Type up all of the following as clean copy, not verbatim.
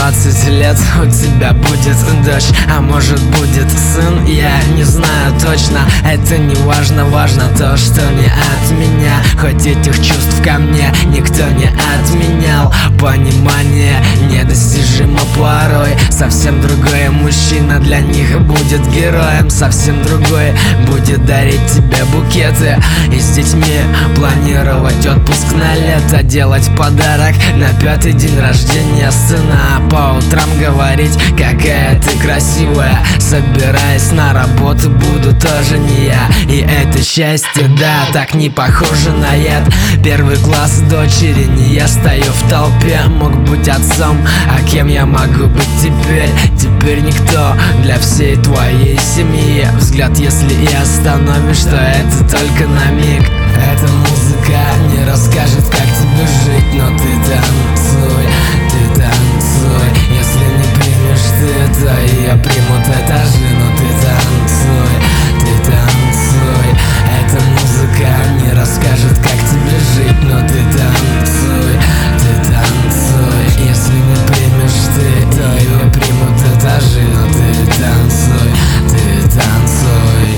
20 лет у тебя будет дочь, а может будет сын, я не знаю точно. Это не важно, важно то, что не от меня. Хоть этих чувств ко мне никто не отменял. Понимание недостижимо порой. Совсем другой мужчина для них будет героем. Совсем другой будет дарить тебе букеты и с детьми планировать отпуск на лето. Делать подарок на 5-й день рождения сына, а по утрам говорить, какая ты красивая. Собираясь на работу, буду тоже не я. И это счастье, да, так не похоже на яд. 1 класс дочери, не я стою в толпе. Мог быть отцом, а кем я могу быть теперь? Теперь никто для всей твоей семьи. Взгляд, если и остановишь, то это только на миг. Эта музыка не расскажет, как тебе жить, но ты танцуй, ты танцуй. Если не примешь ты, то ее примут этажи, но ты танцуй, ты танцуй. Эта музыка не расскажет, как тебе жить, но ты танцуй, ты танцуй. Если не примешь ты, то ее примут этажи, но ты танцуй, ты танцуй.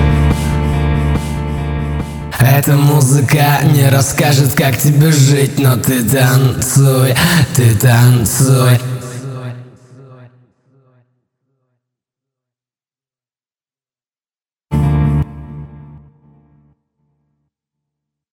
Эта музыка не расскажет, как тебе жить, но ты танцуй, ты танцуй.